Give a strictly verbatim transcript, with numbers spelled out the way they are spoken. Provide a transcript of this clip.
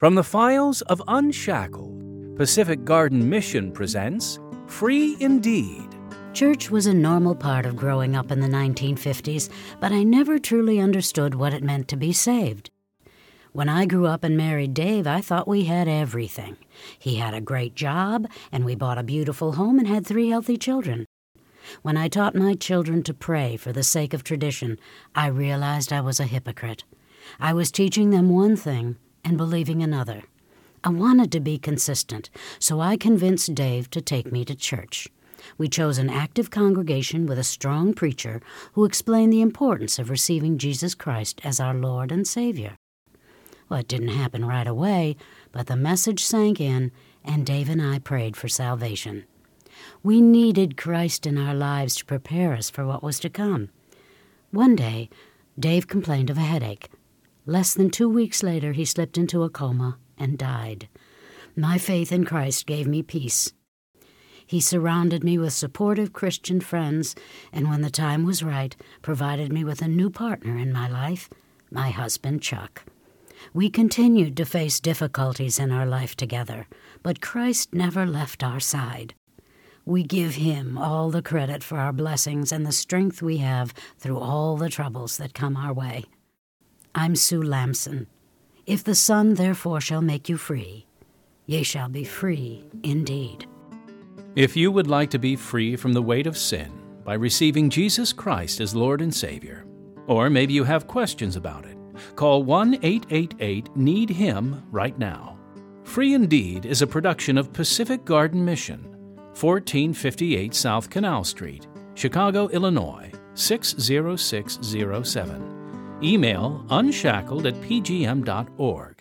From the files of Unshackled, Pacific Garden Mission presents Free Indeed. Church was a normal part of growing up in the nineteen fifties, but I never truly understood what it meant to be saved. When I grew up and married Dave, I thought we had everything. He had a great job, and we bought a beautiful home and had three healthy children. When I taught my children to pray for the sake of tradition, I realized I was a hypocrite. I was teaching them one thing and believing another. I wanted to be consistent, so I convinced Dave to take me to church. We chose an active congregation with a strong preacher who explained the importance of receiving Jesus Christ as our Lord and Savior. Well, it didn't happen right away, but the message sank in, and Dave and I prayed for salvation. We needed Christ in our lives to prepare us for what was to come. One day, Dave complained of a headache. Less than two weeks later, he slipped into a coma and died. My faith in Christ gave me peace. He surrounded me with supportive Christian friends, and when the time was right, provided me with a new partner in my life, my husband, Chuck. We continued to face difficulties in our life together, but Christ never left our side. We give Him all the credit for our blessings and the strength we have through all the troubles that come our way. I'm Sue Lamson. If the Son therefore shall make you free, ye shall be free indeed. If you would like to be free from the weight of sin by receiving Jesus Christ as Lord and Savior, or maybe you have questions about it, call one eight eight eight need him right now. Free Indeed is a production of Pacific Garden Mission, fourteen fifty-eight South Canal Street, Chicago, Illinois, six zero six zero seven. Email unshackled at p g m dot org.